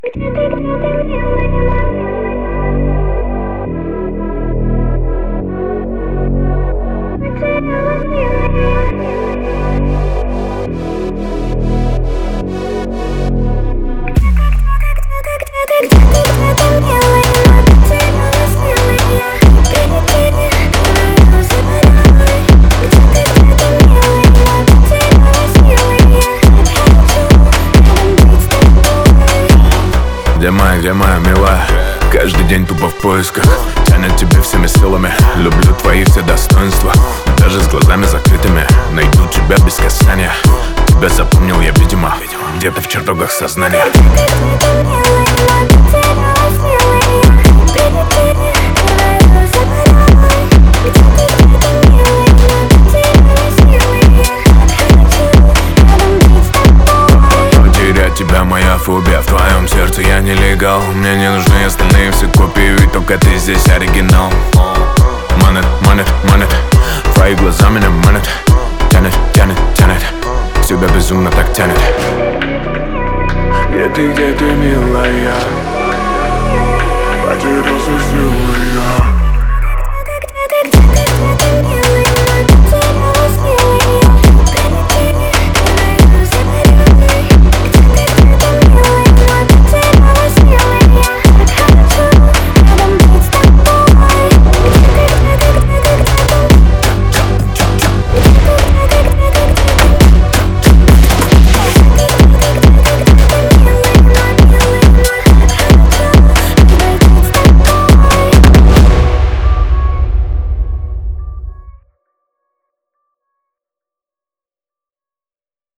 Где моя милая? Каждый день тупо в поисках. Тянет тебе всеми силами. Люблю твои все достоинства. Даже с глазами закрытыми найду тебя без касания. Тебя запомнил я, видимо, где-то в чертогах сознания. Тебя моя фобия, в твоем сердце я нелегал. Мне не нужны остальные все копии, ведь только ты здесь оригинал. Манит, манит, манит, твои глаза меня манят. Тянет, тянет, тянет, тебя безумно так тянет. Где ты, милая? Потерялся, силой я.